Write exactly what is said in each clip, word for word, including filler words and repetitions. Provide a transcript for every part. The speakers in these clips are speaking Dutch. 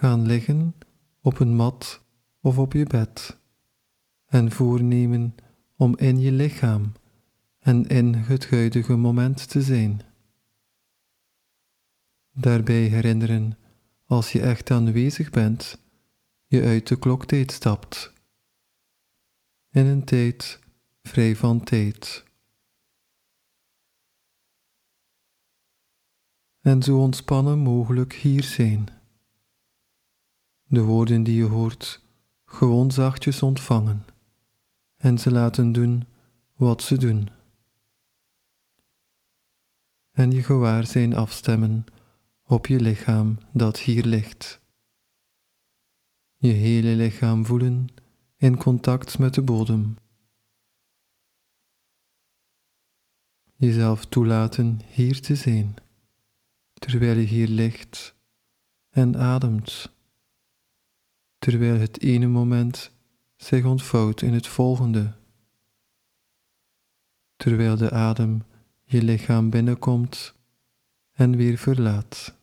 gaan liggen op een mat of op je bed en voornemen om in je lichaam en in het huidige moment te zijn. Daarbij herinneren, als je echt aanwezig bent, je uit de kloktijd stapt, in een tijd vrij van tijd. En zo ontspannen mogelijk hier zijn. De woorden die je hoort, gewoon zachtjes ontvangen en ze laten doen wat ze doen. En je gewaarzijn afstemmen op je lichaam dat hier ligt. Je hele lichaam voelen in contact met de bodem. Jezelf toelaten hier te zijn, terwijl je hier ligt en ademt, terwijl het ene moment zich ontvouwt in het volgende, terwijl de adem je lichaam binnenkomt en weer verlaat.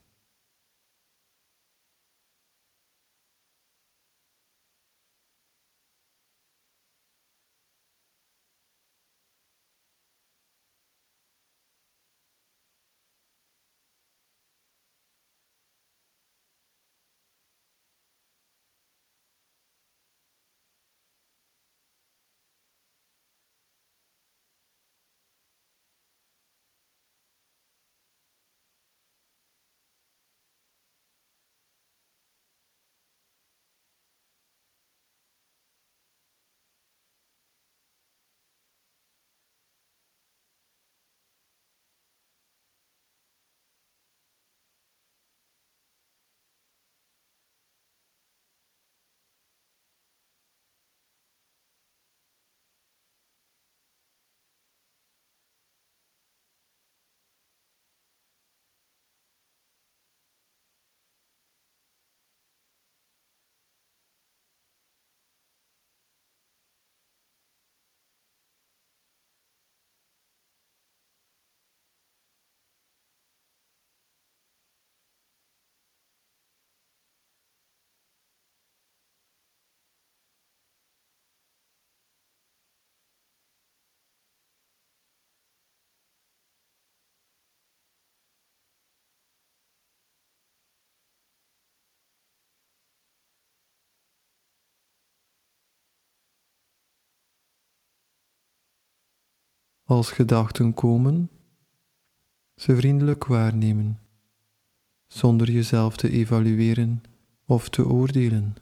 Als gedachten komen, ze vriendelijk waarnemen, zonder jezelf te evalueren of te oordelen.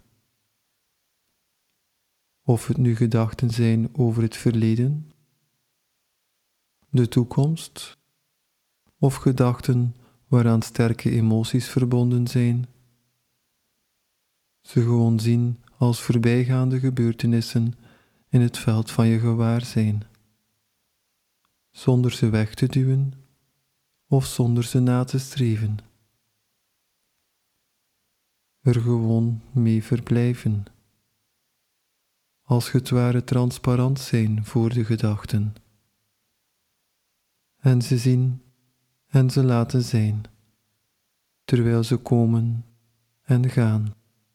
Of het nu gedachten zijn over het verleden, de toekomst, of gedachten waaraan sterke emoties verbonden zijn, ze gewoon zien als voorbijgaande gebeurtenissen in het veld van je gewaarzijn, zonder ze weg te duwen of zonder ze na te streven. Er gewoon mee verblijven, als het ware transparant zijn voor de gedachten. En ze zien en ze laten zijn, terwijl ze komen en gaan.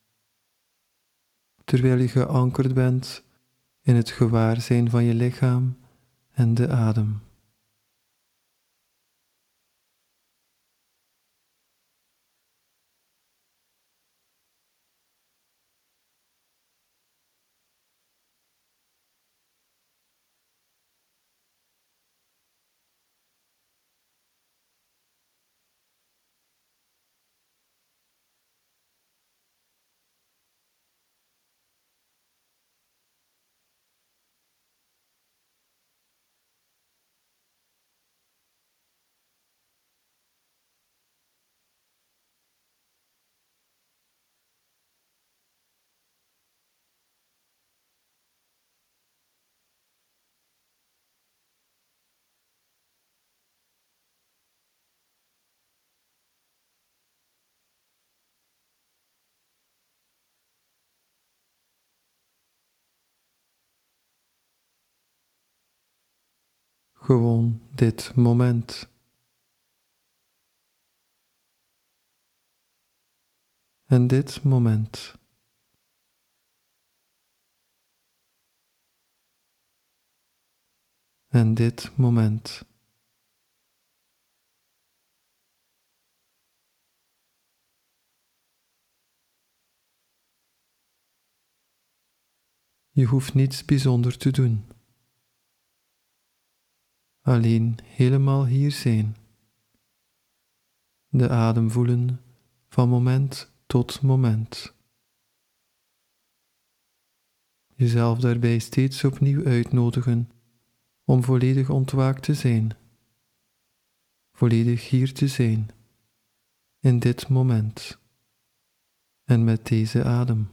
Terwijl je geankerd bent in het gewaarzijn van je lichaam en de adem. Gewoon dit moment. En dit moment. En dit moment. Je hoeft niets bijzonder te doen. Alleen helemaal hier zijn. De adem voelen van moment tot moment. Jezelf daarbij steeds opnieuw uitnodigen om volledig ontwaakt te zijn. Volledig hier te zijn. In dit moment. En met deze adem.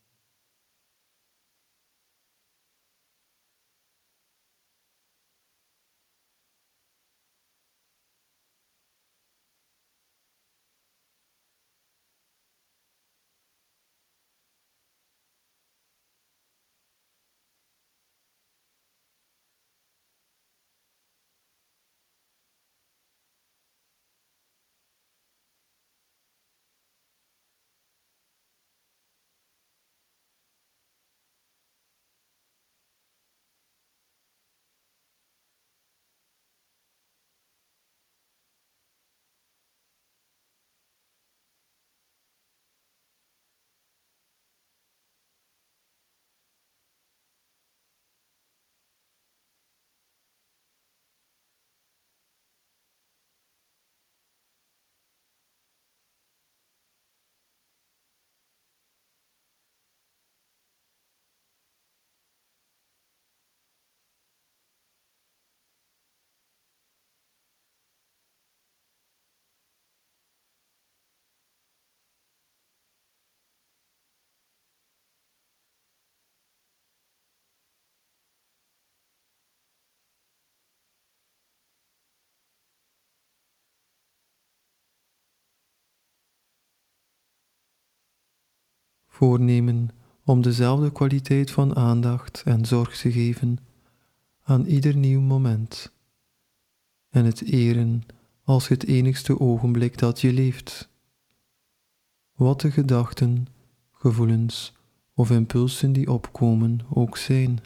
Voornemen om dezelfde kwaliteit van aandacht en zorg te geven aan ieder nieuw moment en het eren als het enigste ogenblik dat je leeft. Wat de gedachten, gevoelens of impulsen die opkomen ook zijn.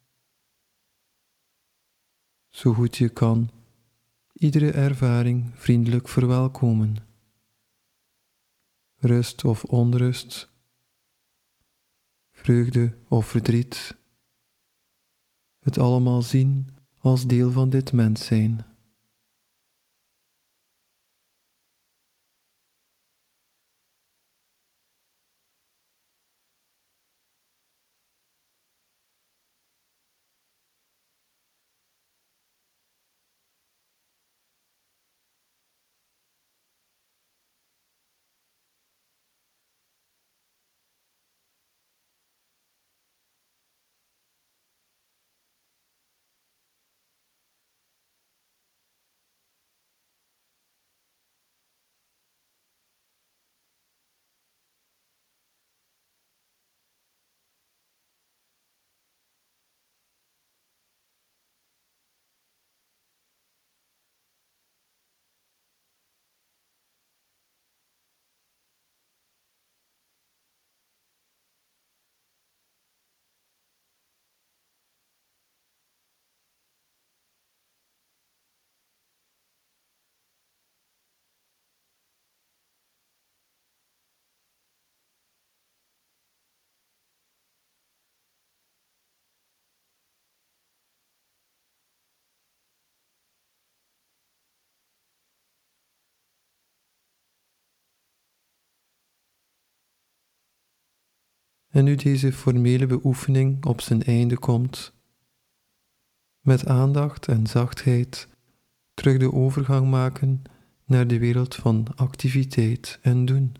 Zo goed je kan, iedere ervaring vriendelijk verwelkomen. Rust of onrust, vreugde of verdriet, het allemaal zien als deel van dit mens zijn. En nu deze formele beoefening op zijn einde komt, met aandacht en zachtheid terug de overgang maken naar de wereld van activiteit en doen.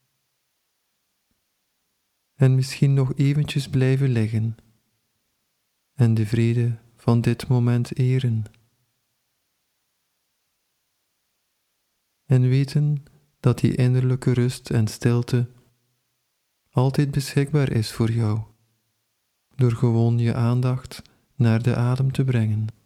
En misschien nog eventjes blijven liggen en de vrede van dit moment eren. En weten dat die innerlijke rust en stilte altijd beschikbaar is voor jou, door gewoon je aandacht naar de adem te brengen.